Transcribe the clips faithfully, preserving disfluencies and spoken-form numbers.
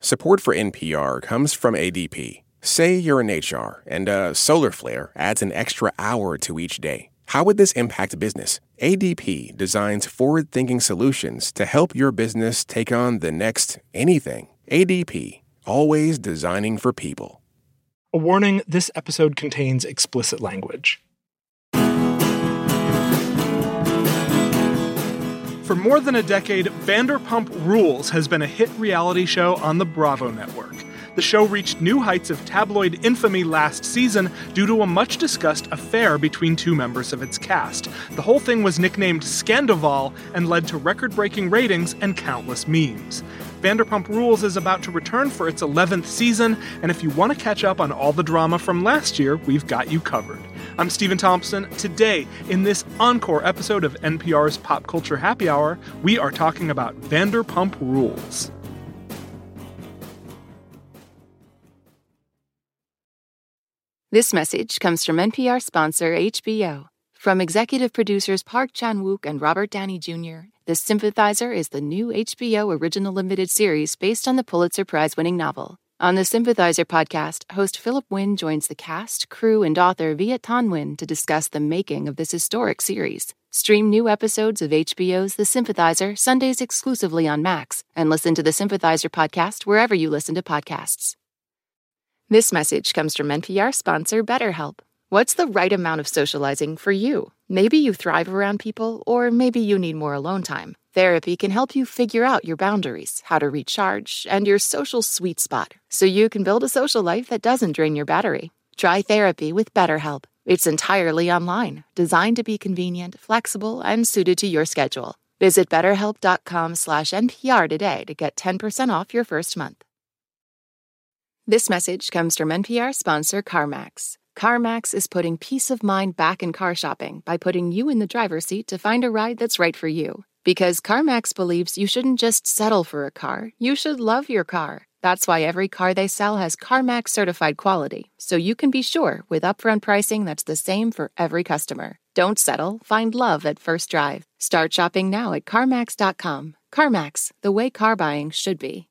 Support for N P R comes from A D P. Say you're in H R and a solar flare adds an extra hour to each day. How would this impact business? A D P designs forward-thinking solutions to help your business take on the next anything. A D P, always designing for people. A warning, this episode contains explicit language. For more than a decade, Vanderpump Rules has been a hit reality show on the Bravo network. The show reached new heights of tabloid infamy last season due to a much-discussed affair between two members of its cast. The whole thing was nicknamed Scandoval and led to record-breaking ratings and countless memes. Vanderpump Rules is about to return for its eleventh season, and if you want to catch up on all the drama from last year, we've got you covered. I'm Stephen Thompson. Today, in this encore episode of N P R's Pop Culture Happy Hour, we are talking about Vanderpump Rules. This message comes from N P R sponsor H B O. From executive producers Park Chan-wook and Robert Downey Junior, The Sympathizer is the new H B O original limited series based on the Pulitzer Prize-winning novel. On the Sympathizer podcast, host Philip Wynn joins the cast, crew, and author Viet Thanh Nguyen to discuss the making of this historic series. Stream new episodes of H B O's The Sympathizer Sundays exclusively on Max, and listen to the Sympathizer podcast wherever you listen to podcasts. This message comes from N P R sponsor BetterHelp. What's the right amount of socializing for you? Maybe you thrive around people, or maybe you need more alone time. Therapy can help you figure out your boundaries, how to recharge, and your social sweet spot, so you can build a social life that doesn't drain your battery. Try therapy with BetterHelp. It's entirely online, designed to be convenient, flexible, and suited to your schedule. Visit betterhelp.com slash NPR today to get ten percent off your first month. This message comes from N P R sponsor CarMax. CarMax is putting peace of mind back in car shopping by putting you in the driver's seat to find a ride that's right for you. Because CarMax believes you shouldn't just settle for a car, you should love your car. That's why every car they sell has CarMax certified quality, so you can be sure with upfront pricing that's the same for every customer. Don't settle, find love at first drive. Start shopping now at CarMax dot com. CarMax, the way car buying should be.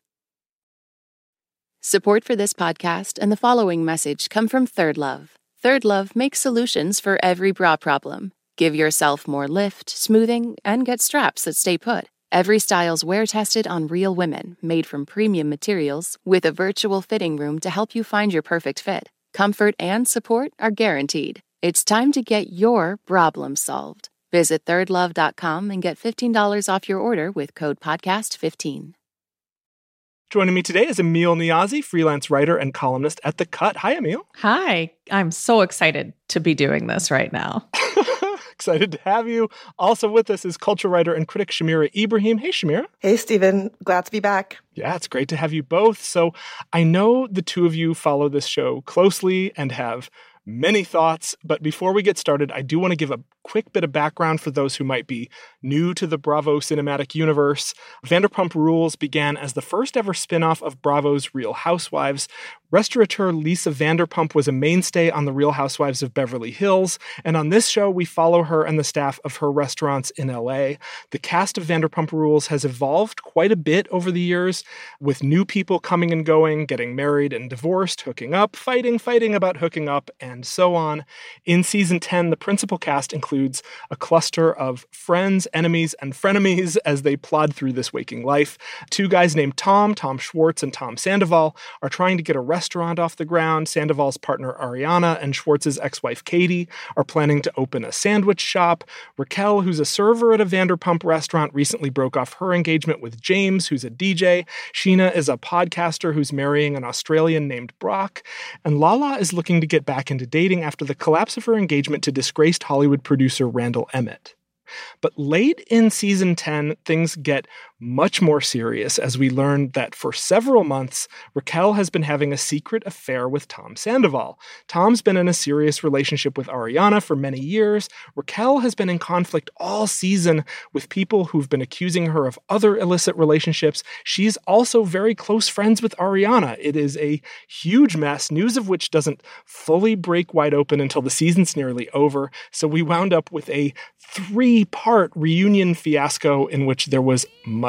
Support for this podcast and the following message come from Third Love. Third Love makes solutions for every bra problem. Give yourself more lift, smoothing, and get straps that stay put. Every style's wear-tested on real women, made from premium materials, with a virtual fitting room to help you find your perfect fit. Comfort and support are guaranteed. It's time to get your problem solved. Visit third love dot com and get fifteen dollars off your order with code podcast fifteen. Joining me today is Emil Niazi, freelance writer and columnist at The Cut. Hi, Emil. Hi. I'm so excited to be doing this right now. Excited to have you. Also with us is culture writer and critic Shamira Ibrahim. Hey, Shamira. Hey, Stephen. Glad to be back. Yeah, it's great to have you both. So I know the two of you follow this show closely and have many thoughts, but before we get started, I do want to give a quick bit of background for those who might be new to the Bravo cinematic universe. Vanderpump Rules began as the first ever spinoff of Bravo's Real Housewives. Restaurateur Lisa Vanderpump was a mainstay on the Real Housewives of Beverly Hills, and on this show, we follow her and the staff of her restaurants in L A. The cast of Vanderpump Rules has evolved quite a bit over the years, with new people coming and going, getting married and divorced, hooking up, fighting, fighting about hooking up, and so on. In season ten, the principal cast includes a cluster of friends, enemies, and frenemies as they plod through this waking life. Two guys named Tom, Tom Schwartz and Tom Sandoval, are trying to get a restaurant off the ground. Sandoval's partner Ariana and Schwartz's ex-wife Katie are planning to open a sandwich shop. Raquel, who's a server at a Vanderpump restaurant, recently broke off her engagement with James, who's a D J. Sheena is a podcaster who's marrying an Australian named Brock. And Lala is looking to get back into dating after the collapse of her engagement to disgraced Hollywood producer Randall Emmett. But late in season ten, things get much more serious as we learn that for several months, Raquel has been having a secret affair with Tom Sandoval. Tom's been in a serious relationship with Ariana for many years. Raquel has been in conflict all season with people who've been accusing her of other illicit relationships. She's also very close friends with Ariana. It is a huge mess, news of which doesn't fully break wide open until the season's nearly over. So we wound up with a three-part reunion fiasco in which there was much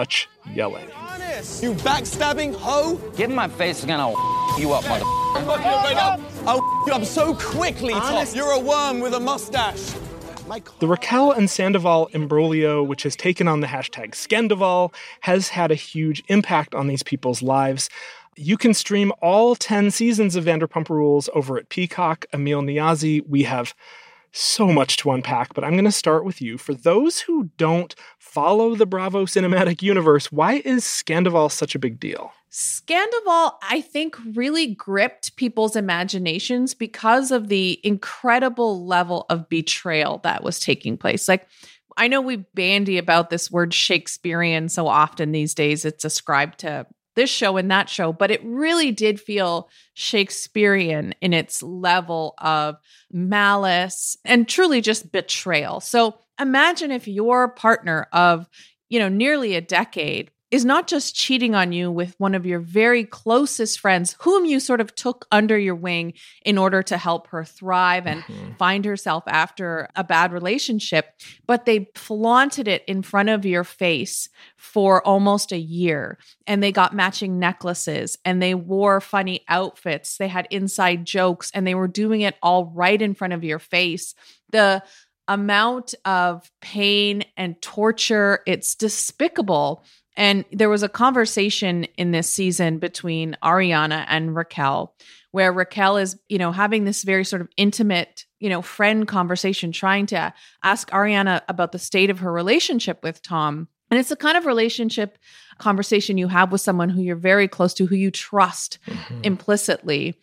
much yelling. You backstabbing hoe! Get in my face again, I'll you up, mother. I'm not here right now. I'll you up so quickly, Tom. You're a worm with a mustache. The Raquel and Sandoval imbroglio, which has taken on the hashtag Scandoval, has had a huge impact on these people's lives. You can stream all ten seasons of Vanderpump Rules over at Peacock. Emil Niazi, we have so much to unpack, but I'm going to start with you. For those who don't follow the Bravo cinematic universe, why is Scandoval such a big deal? Scandoval, I think, really gripped people's imaginations because of the incredible level of betrayal that was taking place. Like, I know we bandy about this word Shakespearean so often these days. It's ascribed to this show and that show, but it really did feel Shakespearean in its level of malice and truly just betrayal. So imagine if your partner of, you know, nearly a decade is not just cheating on you with one of your very closest friends, whom you sort of took under your wing in order to help her thrive and mm-hmm. find herself after a bad relationship, but they flaunted it in front of your face for almost a year. And they got matching necklaces and they wore funny outfits. They had inside jokes and they were doing it all right in front of your face. The amount of pain and torture, it's despicable. And there was a conversation in this season between Ariana and Raquel, where Raquel is, you know, having this very sort of intimate, you know, friend conversation, trying to ask Ariana about the state of her relationship with Tom. And it's the kind of relationship conversation you have with someone who you're very close to, who you trust mm-hmm. implicitly.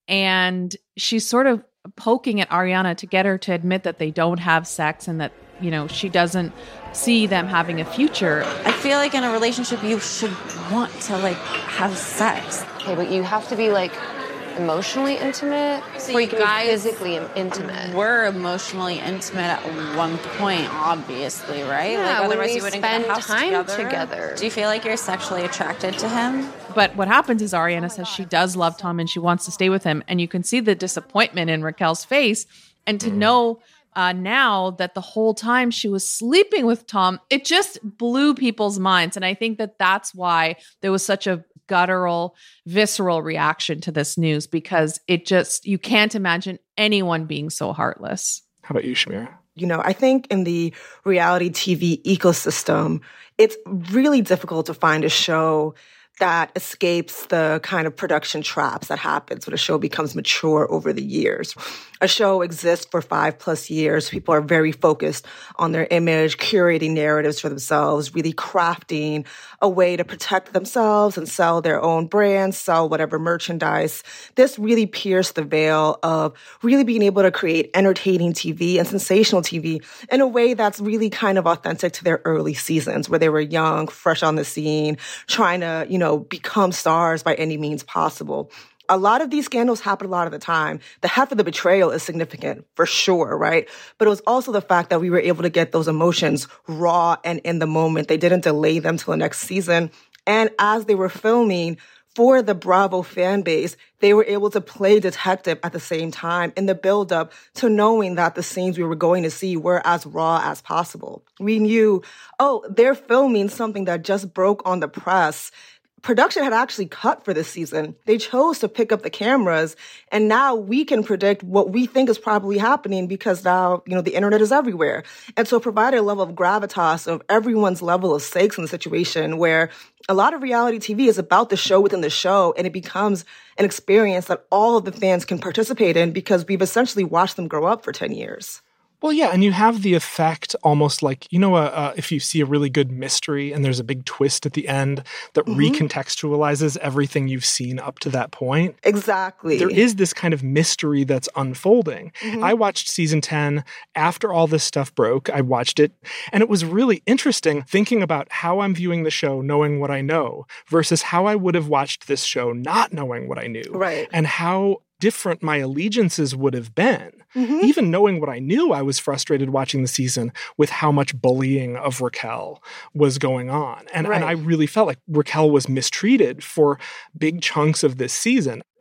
And she's sort of poking at Ariana to get her to admit that they don't have sex and that, you know, she doesn't see them having a future. I feel like in a relationship, you should want to, like, have sex. Okay, but you have to be, like, emotionally intimate, so or you you can guys be physically intimate. We're emotionally intimate at one point, obviously, right? Yeah, like, when otherwise we you wouldn't spend get a house time together. together. Do you feel like you're sexually attracted to him? But what happens is Ariana says she does love Tom and she wants to stay with him. And you can see the disappointment in Raquel's face. And to know uh, now that the whole time she was sleeping with Tom, it just blew people's minds. And I think that that's why there was such a guttural, visceral reaction to this news, because it just, you can't imagine anyone being so heartless. How about you, Shamira? You know, I think in the reality T V ecosystem, it's really difficult to find a show that escapes the kind of production traps that happens when a show becomes mature over the years. A show exists for five plus years. People are very focused on their image, curating narratives for themselves, really crafting a way to protect themselves and sell their own brands, sell whatever merchandise. This really pierced the veil of really being able to create entertaining T V and sensational T V in a way that's really kind of authentic to their early seasons, where they were young, fresh on the scene, trying to, you know, become stars by any means possible. A lot of these scandals happen a lot of the time. The heft of the betrayal is significant, for sure, right? But it was also the fact that we were able to get those emotions raw and in the moment. They didn't delay them till the next season. And as they were filming for the Bravo fan base, they were able to play detective at the same time in the build-up to knowing that the scenes we were going to see were as raw as possible. We knew, oh, they're filming something that just broke on the press. Production had actually cut for this season. They chose to pick up the cameras, and now we can predict what we think is probably happening because now, you know, the internet is everywhere. And so provide a level of gravitas of everyone's level of stakes in the situation, where a lot of reality T V is about the show within the show, and it becomes an experience that all of the fans can participate in because we've essentially watched them grow up for ten years. Well, yeah, and you have the effect almost like, you know, uh, uh, if you see a really good mystery and there's a big twist at the end that mm-hmm. recontextualizes everything you've seen up to that point. Exactly. There is this kind of mystery that's unfolding. Mm-hmm. I watched season ten after all this stuff broke. I watched it, and it was really interesting thinking about how I'm viewing the show knowing what I know versus how I would have watched this show not knowing what I knew. Right. And how different my allegiances would have been. Mm-hmm. Even knowing what I knew, I was frustrated watching the season with how much bullying of Raquel was going on. And, right. and I really felt like Raquel was mistreated for big chunks of this season.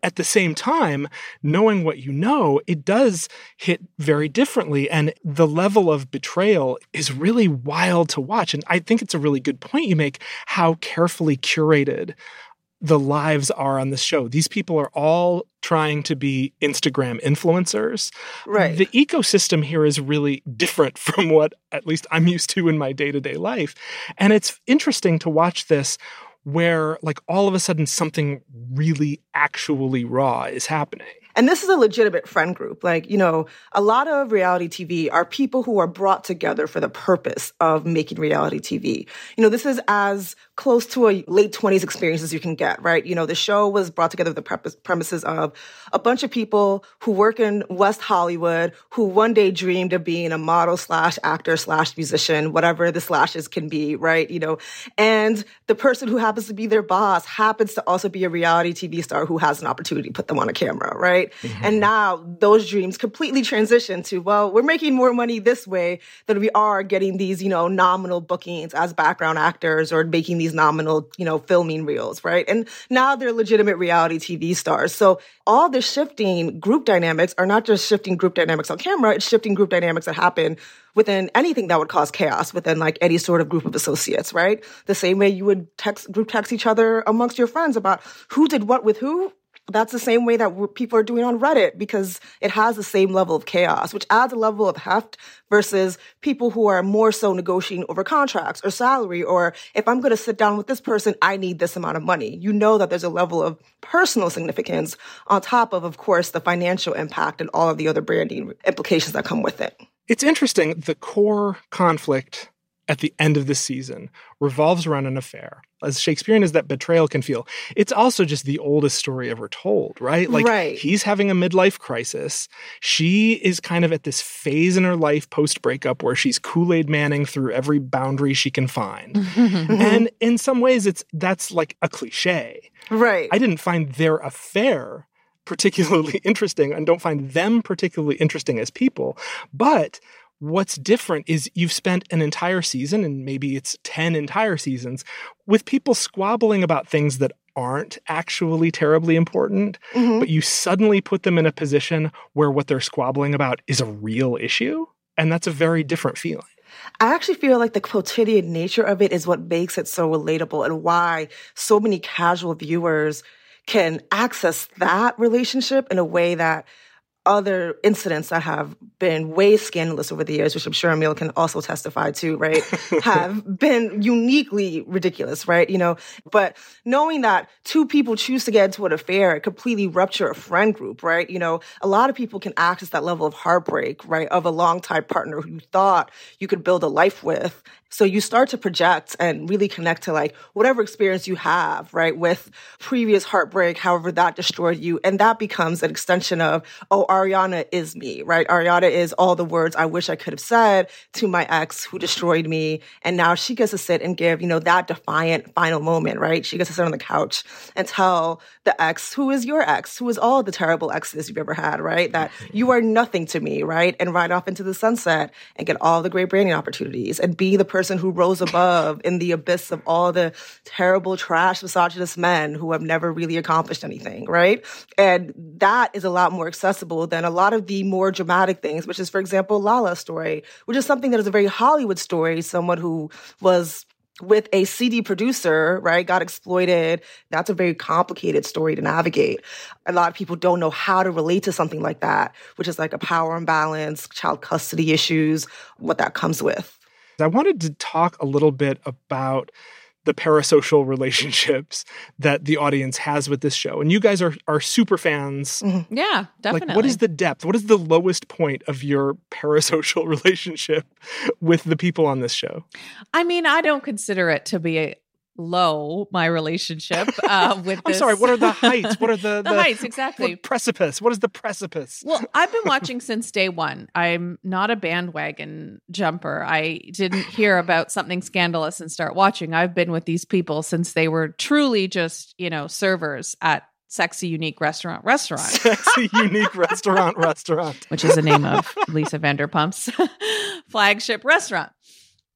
at the same time, knowing what you know, it does hit very differently. And the level of betrayal is really wild to watch. And I think it's a really good point you make, how carefully curated the lives are on this show. These people are all trying to be Instagram influencers. Right. The ecosystem here is really different from what at least I'm used to in my day-to-day life. And it's interesting to watch this where like all of a sudden something really actually raw is happening. And this is a legitimate friend group. Like, you know, a lot of reality T V are people who are brought together for the purpose of making reality T V. You know, this is as close to a late twenties experience as you can get, right? You know, the show was brought together with the premises of a bunch of people who work in West Hollywood who one day dreamed of being a model slash actor slash musician, whatever the slashes can be, right? You know, and the person who happens to be their boss happens to also be a reality T V star who has an opportunity to put them on a camera, right? Mm-hmm. And now those dreams completely transition to, well, we're making more money this way than we are getting these, you know, nominal bookings as background actors or making these nominal, you know, filming reels, right? And now they're legitimate reality T V stars. So all the shifting group dynamics are not just shifting group dynamics on camera, it's shifting group dynamics that happen within anything that would cause chaos within like any sort of group of associates, right? The same way you would text, group text each other amongst your friends about who did what with who. That's the same way that people are doing on Reddit because it has the same level of chaos, which adds a level of heft versus people who are more so negotiating over contracts or salary, or if I'm going to sit down with this person, I need this amount of money. You know that there's a level of personal significance on top of, of course, the financial impact and all of the other branding implications that come with it. It's interesting. The core conflict at the end of the season revolves around an affair. As Shakespearean as that betrayal can feel, it's also just the oldest story ever told, right? Like right. He's having a midlife crisis. She is kind of at this phase in her life post-breakup where she's Kool-Aid Manning through every boundary she can find. And in some ways, it's that's like a cliche. Right. I didn't find their affair particularly interesting and don't find them particularly interesting as people. But what's different is you've spent an entire season, and maybe it's ten entire seasons, with people squabbling about things that aren't actually terribly important, mm-hmm. but you suddenly put them in a position where what they're squabbling about is a real issue. And that's a very different feeling. I actually feel like the quotidian nature of it is what makes it so relatable and why so many casual viewers can access that relationship in a way that other incidents that have been way scandalous over the years, which I'm sure Emil can also testify to, right, have been uniquely ridiculous, right? You know, but knowing that two people choose to get into an affair, completely rupture a friend group, right? You know, a lot of people can access that level of heartbreak, right, of a longtime partner who you thought you could build a life with. So you start to project and really connect to like whatever experience you have, right, with previous heartbreak, however that destroyed you. And that becomes an extension of, oh, Ariana is me, right? Ariana is all the words I wish I could have said to my ex who destroyed me. And now she gets to sit and give, you know, that defiant final moment, right? She gets to sit on the couch and tell the ex, who is your ex, who is all the terrible exes you've ever had, right? That you are nothing to me, right? And ride off into the sunset and get all the great branding opportunities and be the person who rose above in the abyss of all the terrible, trash, misogynist men who have never really accomplished anything, right? And that is a lot more accessible than a lot of the more dramatic things, which is, for example, Lala's story, which is something that is a very Hollywood story, someone who was with a C D producer, right, got exploited. That's a very complicated story to navigate. A lot of people don't know how to relate to something like that, which is like a power imbalance, child custody issues, what that comes with. I wanted to talk a little bit about the parasocial relationships that the audience has with this show. And you guys are are super fans. Mm-hmm. Yeah, definitely. Like, what is the depth? What is the lowest point of your parasocial relationship with the people on this show? I mean, I don't consider it to be a low, my relationship uh, with I'm this. sorry, what are the heights? What are the... the, the heights, exactly. What precipice? What is the precipice? Well, I've been watching since day one. I'm not a bandwagon jumper. I didn't hear about something scandalous and start watching. I've been with these people since they were truly just, you know, servers at Sexy Unique Restaurant Restaurant. Sexy Unique Restaurant Restaurant. Which is the name of Lisa Vanderpump's flagship restaurant.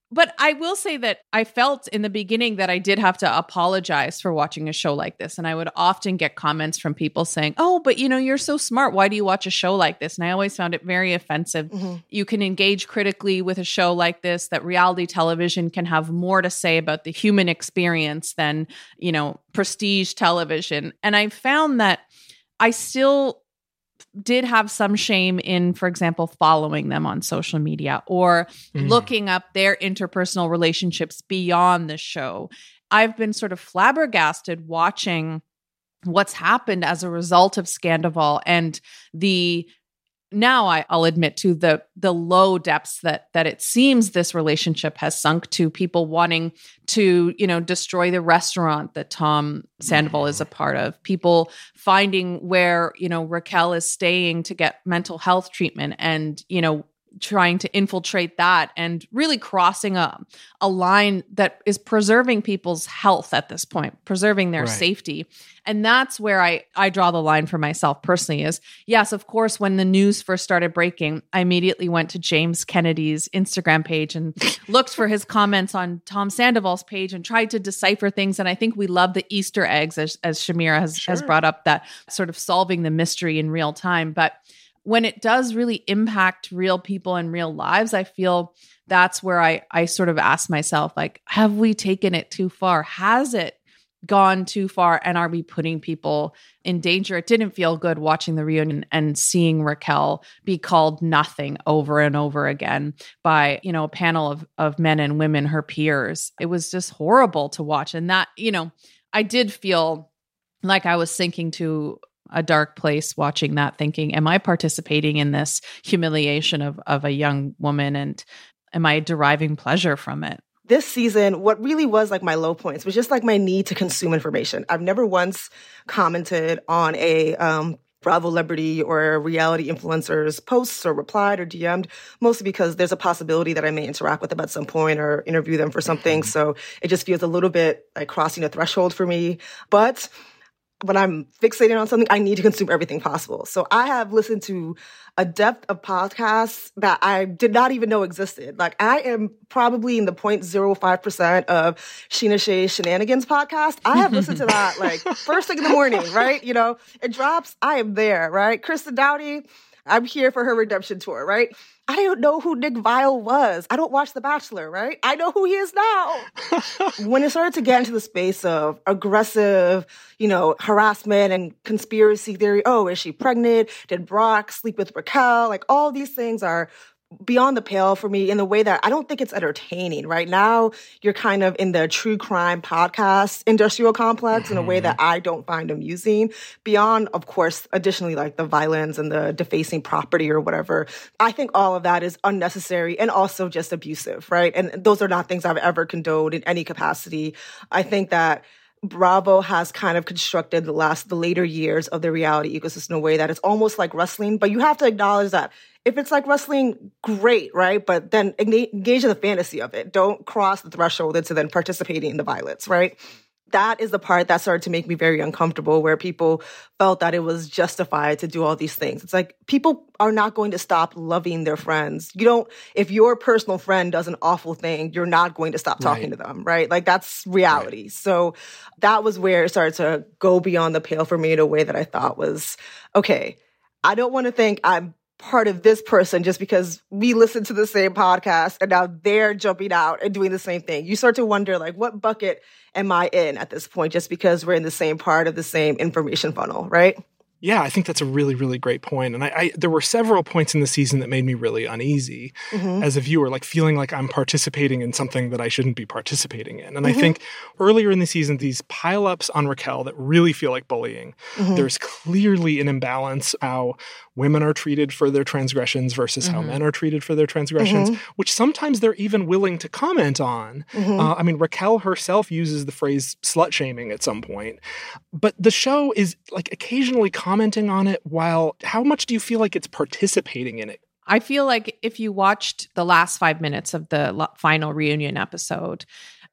But I will say that I felt in the beginning that I did have to apologize for watching a show like this. And I would often get comments from people saying, oh, but you know, you're so smart. Why do you watch a show like this? And I always found it very offensive. Mm-hmm. You can engage critically with a show like this, that reality television can have more to say about the human experience than, you know, prestige television. And I found that I still did have some shame in, for example, following them on social media or mm. looking up their interpersonal relationships beyond the show. I've been sort of flabbergasted watching what's happened as a result of Scandoval and the now I, I'll admit to the the low depths that that it seems this relationship has sunk to, people wanting to, you know, destroy the restaurant that Tom Sandoval is a part of, people finding where, you know, Raquel is staying to get mental health treatment and, you know, trying to infiltrate that and really crossing a, a line that is preserving people's health at this point, preserving their right. safety. And that's where I, I draw the line for myself personally is, yes, of course, when the news first started breaking, I immediately went to James Kennedy's Instagram page and looked for his comments on Tom Sandoval's page and tried to decipher things. And I think we love the Easter eggs, as, as Shamira has, sure. has brought up, that sort of solving the mystery in real time. But when it does really impact real people and real lives, I feel that's where I, I sort of ask myself, like, have we taken it too far? Has it gone too far? And are we putting people in danger? It didn't feel good watching the reunion and seeing Raquel be called nothing over and over again by, you know, a panel of, of men and women, her peers. It was just horrible to watch. And that, you know, I did feel like I was sinking to a dark place watching that, thinking, am I participating in this humiliation of, of a young woman? And am I deriving pleasure from it? This season, what really was like my low points was just like my need to consume information. I've never once commented on a um, Bravo Celebrity or reality influencers posts or replied or D M'd, mostly because there's a possibility that I may interact with them at some point or interview them for something. So it just feels a little bit like crossing a threshold for me. But when I'm fixated on something, I need to consume everything possible. So I have listened to a depth of podcasts that I did not even know existed. Like, I am probably in the zero point zero five percent of Sheena Shay's Shenanigans podcast. I have listened to that like first thing in the morning, right? You know, it drops, I am there, right? Kristen Downey, I'm here for her redemption tour, right? I don't know who Nick Viall was. I don't watch The Bachelor, right? I know who he is now. When it started to get into the space of aggressive, you know, harassment and conspiracy theory, oh, is she pregnant? Did Brock sleep with Raquel? Like, all these things are beyond the pale for me in the way that I don't think it's entertaining. Right now, you're kind of in the true crime podcast industrial complex mm-hmm. in a way that I don't find amusing. Beyond, of course, additionally, like the violence and the defacing property or whatever. I think all of that is unnecessary and also just abusive, right? And those are not things I've ever condoned in any capacity. I think that Bravo has kind of constructed the last, the later years of the reality ecosystem in a way that it's almost like wrestling, but you have to acknowledge that if it's like wrestling, great, right? But then engage in the fantasy of it. Don't cross the threshold into then participating in the violence, right? That is the part that started to make me very uncomfortable, where people felt that it was justified to do all these things. It's like, people are not going to stop loving their friends. You don't, if your personal friend does an awful thing, you're not going to stop talking right. to them, right? Like, that's reality. Right. So that was where it started to go beyond the pale for me in a way that I thought was, okay, I don't want to think I'm part of this person just because we listen to the same podcast and now they're jumping out and doing the same thing. You start to wonder, like, what bucket am I in at this point just because we're in the same part of the same information funnel, right? Yeah, I think that's a really, really great point. And I, I there were several points in the season that made me really uneasy mm-hmm. as a viewer, like feeling like I'm participating in something that I shouldn't be participating in. And mm-hmm. I think earlier in the season, these pileups on Raquel that really feel like bullying. Mm-hmm. There's clearly an imbalance how women are treated for their transgressions versus mm-hmm. how men are treated for their transgressions, mm-hmm. which sometimes they're even willing to comment on. Mm-hmm. Uh, I mean, Raquel herself uses the phrase slut shaming at some point. But the show is like occasionally commenting on it, while how much do you feel like it's participating in it? I feel like if you watched the last five minutes of the final reunion episode,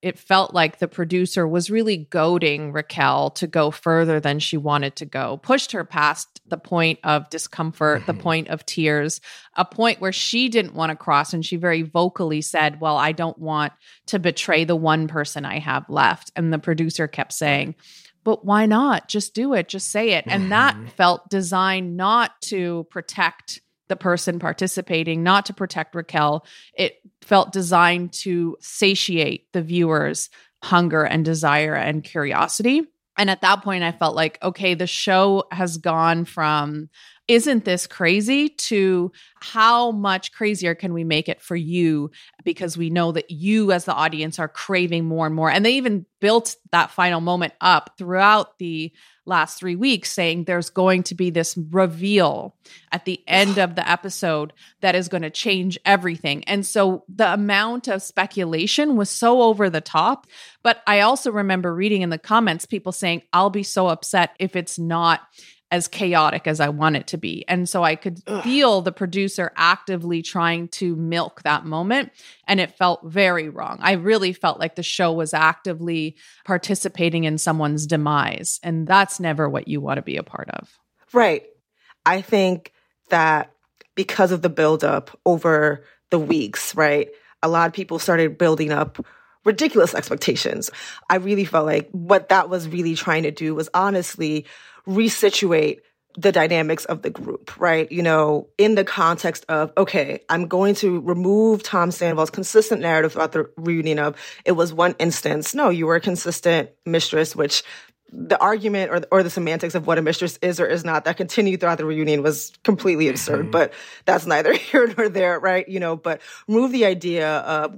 it felt like the producer was really goading Raquel to go further than she wanted to go, pushed her past the point of discomfort, mm-hmm. the point of tears, a point where she didn't want to cross. And she very vocally said, well, I don't want to betray the one person I have left. And the producer kept saying, but why not? Just do it. Just say it. And that felt designed not to protect the person participating, not to protect Raquel. It felt designed to satiate the viewer's hunger and desire and curiosity. And at that point, I felt like, okay, the show has gone from, isn't this crazy, to how much crazier can we make it for you? Because we know that you as the audience are craving more and more. And they even built that final moment up throughout the last three weeks, saying there's going to be this reveal at the end of the episode that is going to change everything. And so the amount of speculation was so over the top. But I also remember reading in the comments, people saying, I'll be so upset if it's not as chaotic as I want it to be. And so I could Ugh. feel the producer actively trying to milk that moment. And it felt very wrong. I really felt like the show was actively participating in someone's demise. And that's never what you want to be a part of. Right. I think that because of the buildup over the weeks, right, a lot of people started building up ridiculous expectations. I really felt like what that was really trying to do was honestly resituate the dynamics of the group, right? You know, in the context of, okay, I'm going to remove Tom Sandoval's consistent narrative throughout the reunion of, it was one instance. No, you were a consistent mistress, which the argument or, or the semantics of what a mistress is or is not that continued throughout the reunion was completely absurd, mm-hmm. but that's neither here nor there, right? You know, but remove the idea of,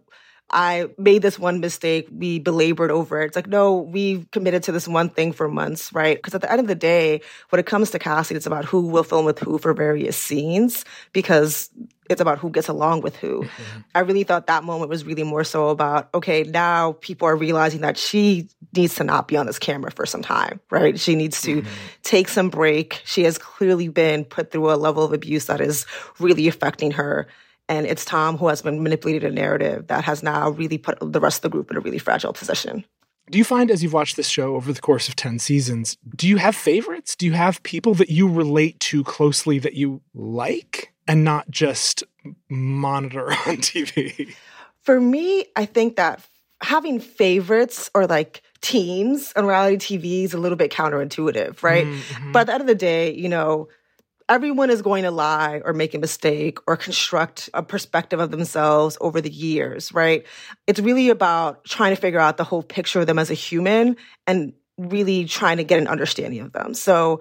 I made this one mistake, we belabored over it. It's like, no, we've committed to this one thing for months, right? Because at the end of the day, when it comes to casting, it's about who will film with who for various scenes, because it's about who gets along with who. Mm-hmm. I really thought that moment was really more so about, okay, now people are realizing that she needs to not be on this camera for some time, right? She needs to mm-hmm. take some break. She has clearly been put through a level of abuse that is really affecting her. And it's Tom who has been manipulated a narrative that has now really put the rest of the group in a really fragile position. Do you find, as you've watched this show over the course of ten seasons, do you have favorites? Do you have people that you relate to closely that you like and not just monitor on T V? For me, I think that having favorites or like teams on reality T V is a little bit counterintuitive, right? Mm-hmm. But at the end of the day, you know, everyone is going to lie or make a mistake or construct a perspective of themselves over the years, right? It's really about trying to figure out the whole picture of them as a human and really trying to get an understanding of them. So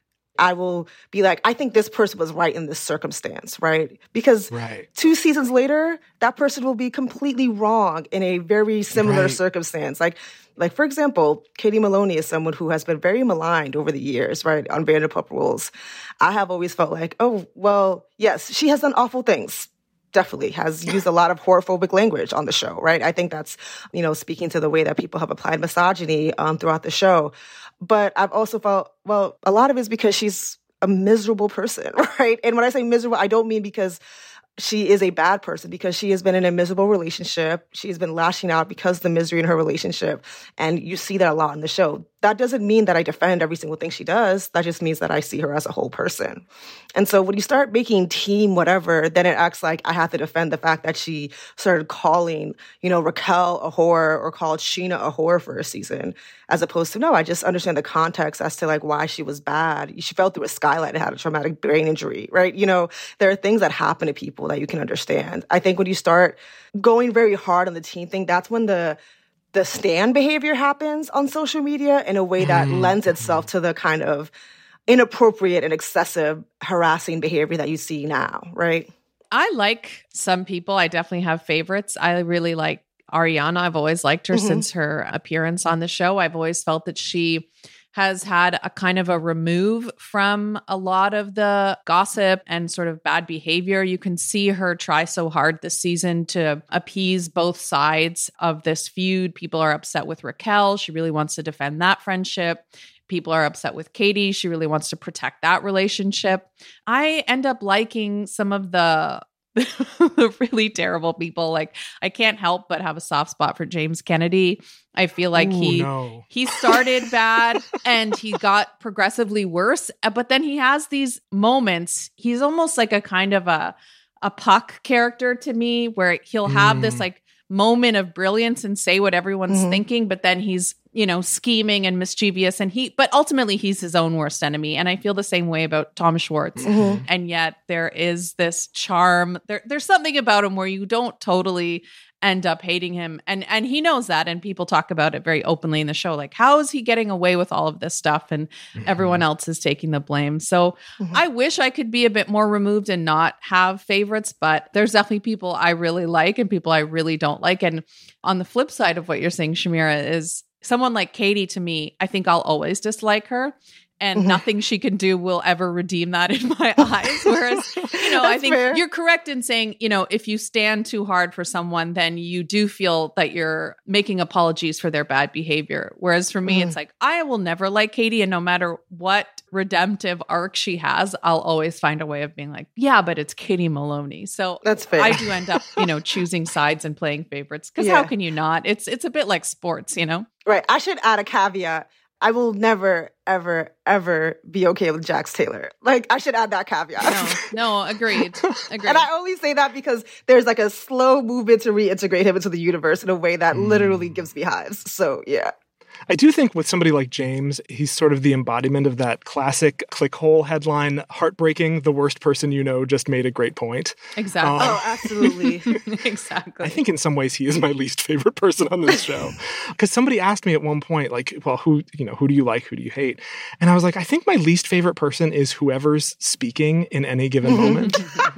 I will be like, I think this person was right in this circumstance, right? Because right. two seasons later, that person will be completely wrong in a very similar right. circumstance. Like, Like, for example, Katie Maloney is someone who has been very maligned over the years, right, on Vanderpump Rules. I have always felt like, oh, well, yes, she has done awful things. Definitely has used a lot of horrorphobic language on the show, right? I think that's, you know, speaking to the way that people have applied misogyny um, throughout the show. But I've also felt, well, a lot of it is because she's a miserable person, right? And when I say miserable, I don't mean because she is a bad person, because she has been in a miserable relationship. She's been lashing out because of the misery in her relationship. And you see that a lot in the show. That doesn't mean that I defend every single thing she does. That just means that I see her as a whole person. And so when you start making team whatever, then it acts like I have to defend the fact that she started calling, you know, Raquel a whore or called Sheena a whore for a season, as opposed to, no, I just understand the context as to like why she was bad. She fell through a skylight and had a traumatic brain injury, right? You know, there are things that happen to people that you can understand. I think when you start going very hard on the team thing, that's when the the stan behavior happens on social media in a way that mm. lends itself to the kind of inappropriate and excessive harassing behavior that you see now, right? I like some people. I definitely have favorites. I really like Ariana. I've always liked her mm-hmm. since her appearance on the show. I've always felt that she has had a kind of a remove from a lot of the gossip and sort of bad behavior. You can see her try so hard this season to appease both sides of this feud. People are upset with Raquel. She really wants to defend that friendship. People are upset with Katie. She really wants to protect that relationship. I end up liking some of the the really terrible people. Like, I can't help but have a soft spot for James Kennedy. I feel like Ooh, he no. he started bad and he got progressively worse, but then he has these moments. He's almost like a kind of a a Puck character to me, where he'll have Mm. this like moment of brilliance and say what everyone's Mhm. thinking, but then he's, you know, scheming and mischievous, and he but ultimately he's his own worst enemy. And I feel the same way about Tom Schwartz. Mhm. And yet there is this charm. There there's something about him where you don't totally end up hating him. And and he knows that, and people talk about it very openly in the show. Like, how is he getting away with all of this stuff and everyone else is taking the blame? So Mhm. I wish I could be a bit more removed and not have favorites, but there's definitely people I really like and people I really don't like. And on the flip side of what you're saying, Shamira, is someone like Katie, to me, I think I'll always dislike her. And Mhm. nothing she can do will ever redeem that in my eyes. Whereas, you know, I That's think fair. you're correct in saying, you know, if you stand too hard for someone, then you do feel that you're making apologies for their bad behavior. Whereas for me, Mhm. it's like, I will never like Katie. And no matter what redemptive arc she has, I'll always find a way of being like, yeah, but it's Katie Maloney. So That's fair. I do end up, you know, choosing sides and playing favorites. Because Yeah. how can you not? It's it's a bit like sports, you know? Right. I should add a caveat. I will never, ever, ever be okay with Jax Taylor. Like, I should add that caveat. No, no, agreed. Agreed. And I only say that because there's like a slow movement to reintegrate him into the universe in a way that literally gives me hives. So, yeah. I do think with somebody like James, he's sort of the embodiment of that classic clickhole headline, heartbreaking, the worst person you know just made a great point. Exactly. Um, Oh, absolutely. Exactly. I think in some ways he is my least favorite person on this show. Because somebody asked me at one point, like, well, who, you know, who do you like? Who do you hate? And I was like, I think my least favorite person is whoever's speaking in any given moment.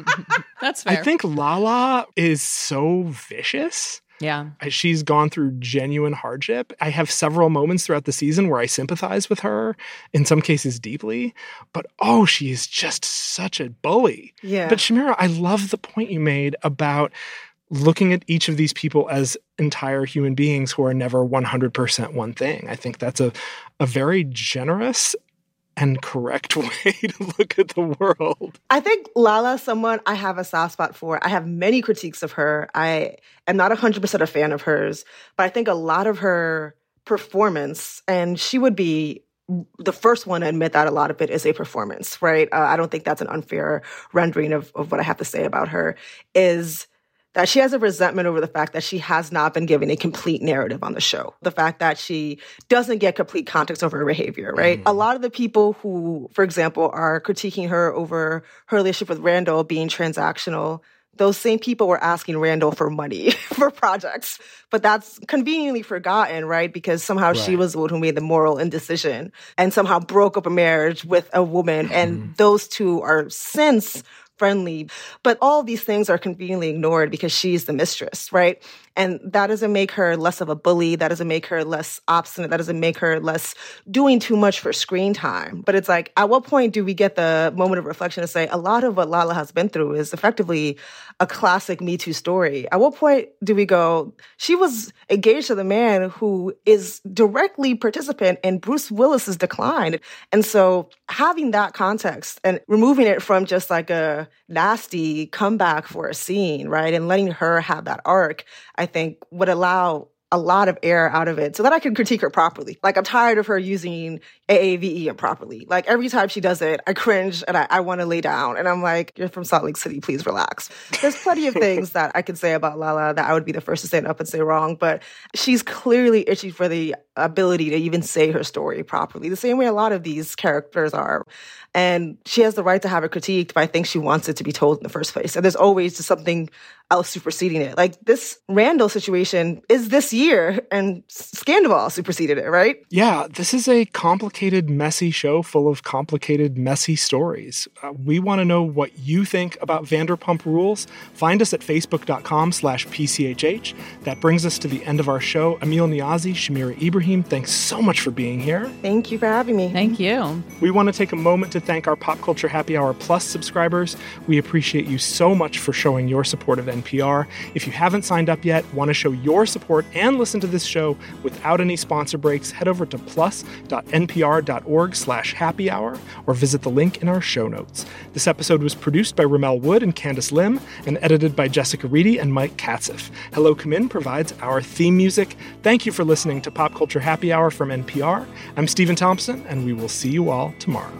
That's fair. I think Lala is so vicious. Yeah. She's gone through genuine hardship. I have several moments throughout the season where I sympathize with her, in some cases deeply, but oh, she is just such a bully. Yeah. But Shamira, I love the point you made about looking at each of these people as entire human beings who are never one hundred percent one thing. I think that's a, a very generous and correct way to look at the world. I think Lala's someone I have a soft spot for. I have many critiques of her. I am not one hundred percent a fan of hers, but I think a lot of her performance, and she would be the first one to admit that a lot of it is a performance, right? Uh, I don't think that's an unfair rendering of, of what I have to say about her, is that she has a resentment over the fact that she has not been given a complete narrative on the show. The fact that she doesn't get complete context over her behavior, right? Mm. A lot of the people who, for example, are critiquing her over her relationship with Randall being transactional, those same people were asking Randall for money for projects. But that's conveniently forgotten, right? Because somehow right. she was the one who made the moral indecision and somehow broke up a marriage with a woman. Mm. And those two are since friendly. But all these things are conveniently ignored because she's the mistress, right? And that doesn't make her less of a bully. That doesn't make her less obstinate. That doesn't make her less doing too much for screen time. But it's like, at what point do we get the moment of reflection to say a lot of what Lala has been through is effectively a classic Me Too story? At what point do we go, she was engaged to the man who is directly participant in Bruce Willis's decline. And so having that context and removing it from just like a nasty comeback for a scene, right? And letting her have that arc, I think would allow a lot of air out of it so that I can critique her properly. Like, I'm tired of her using A A V E improperly. Like, every time she does it, I cringe and I, I want to lay down. And I'm like, you're from Salt Lake City, please relax. There's plenty of things that I could say about Lala that I would be the first to stand up and say wrong, but she's clearly itchy for the ability to even say her story properly, the same way a lot of these characters are. And she has the right to have it critiqued, but I think she wants it to be told in the first place. And there's always just something else superseding it. Like, this Randall situation is this year, and Scandival superseded it, right? Yeah, this is a complicated, messy show full of complicated, messy stories. Uh, we want to know what you think about Vanderpump Rules. Find us at facebook.com slash PCHH. That brings us to the end of our show. Emil Niazi, Shamira Ibrahim, thanks so much for being here. Thank you for having me. Thank you. We want to take a moment to thank our Pop Culture Happy Hour Plus subscribers. We appreciate you so much for showing your support of N N P R. If you haven't signed up yet, want to show your support and listen to this show without any sponsor breaks, head over to plus.npr.org slash happy hour or visit the link in our show notes. This episode was produced by Ramel Wood and Candace Lim and edited by Jessica Reedy and Mike Katzif. Hello Come In provides our theme music. Thank you for listening to Pop Culture Happy Hour from N P R. I'm Stephen Thompson, and we will see you all tomorrow.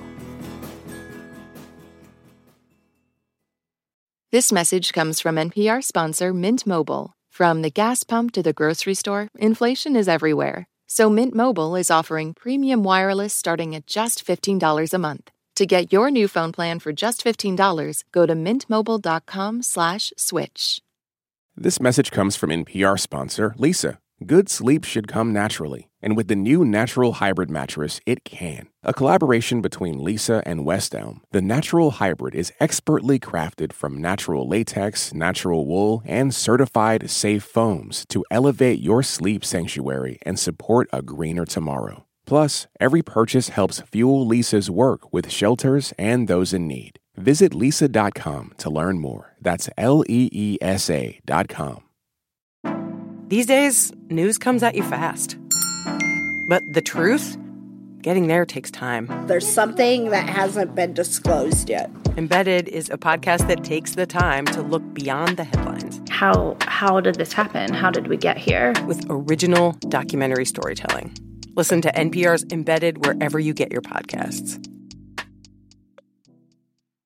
This message comes from N P R sponsor Mint Mobile. From the gas pump to the grocery store, inflation is everywhere. So Mint Mobile is offering premium wireless starting at just fifteen dollars a month. To get your new phone plan for just fifteen dollars, go to mintmobile.com slash switch. This message comes from N P R sponsor Leesa. Good sleep should come naturally, and with the new Natural Hybrid mattress, it can. A collaboration between Leesa and West Elm, the Natural Hybrid is expertly crafted from natural latex, natural wool, and certified safe foams to elevate your sleep sanctuary and support a greener tomorrow. Plus, every purchase helps fuel Leesa's work with shelters and those in need. Visit leesa dot com to learn more. That's L E E S A dot com. These days, news comes at you fast. But the truth? Getting there takes time. There's something that hasn't been disclosed yet. Embedded is a podcast that takes the time to look beyond the headlines. How how did this happen? How did we get here? With original documentary storytelling. Listen to N P R's Embedded wherever you get your podcasts.